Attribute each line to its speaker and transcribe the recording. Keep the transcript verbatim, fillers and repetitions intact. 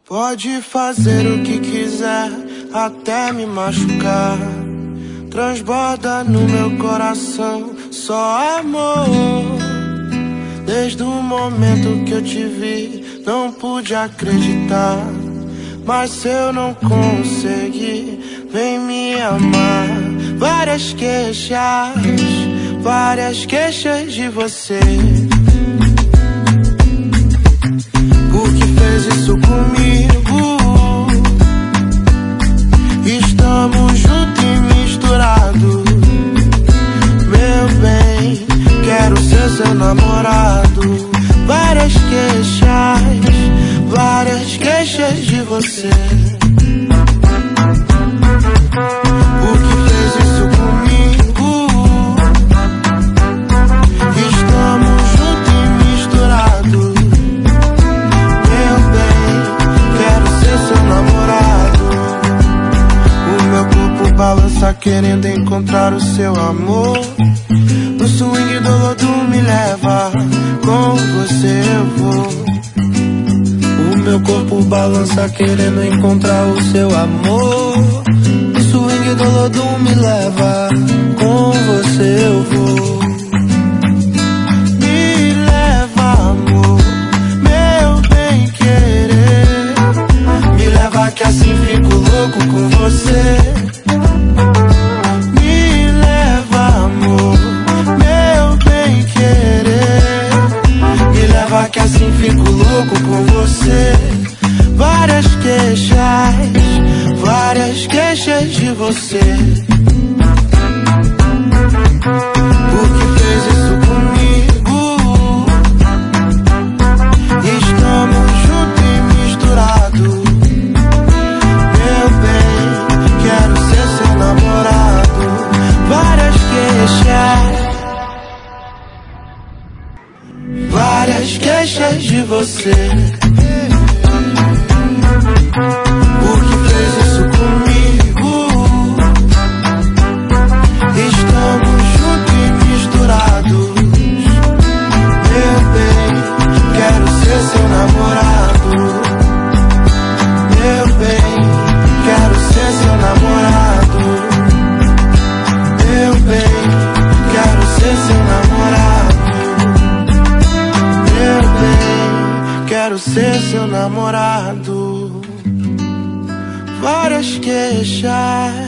Speaker 1: Pode fazer o que quiser, até me machucar. Transborda no meu coração só amor. Desde o momento que eu te vi, não pude acreditar. Mas se eu não conseguir, vem me amar. Várias queixas, várias queixas de você. Por que fez isso comigo? Estamos juntos e misturados. Meu bem, quero ser seu namorado. Várias queixas, várias queixas de você. Por que fez isso comigo? Estamos juntos e misturados. Meu bem, quero ser seu namorado. O meu corpo balança querendo encontrar o seu amor. No swing do lodo me leva, com você eu vou. O meu corpo balança querendo encontrar o seu amor. No swing do lodo me leva, com você eu vou. Me leva, amor, meu bem querer. Me leva que assim fico louco com você. Me leva, amor, meu bem querer. Me leva que assim fico louco com você. Várias queixas, várias queixas de você. Por que fez isso comigo? Estamos juntos e misturados. Meu bem, quero ser seu namorado. Várias queixas, várias queixas de você. Por que fez isso comigo? Estamos juntos e misturados. Meu bem, quero ser seu namorado. Meu bem, quero ser seu namorado. Meu bem, quero ser seu namorado. Meu bem, quero ser seu namorado. Várias queixas,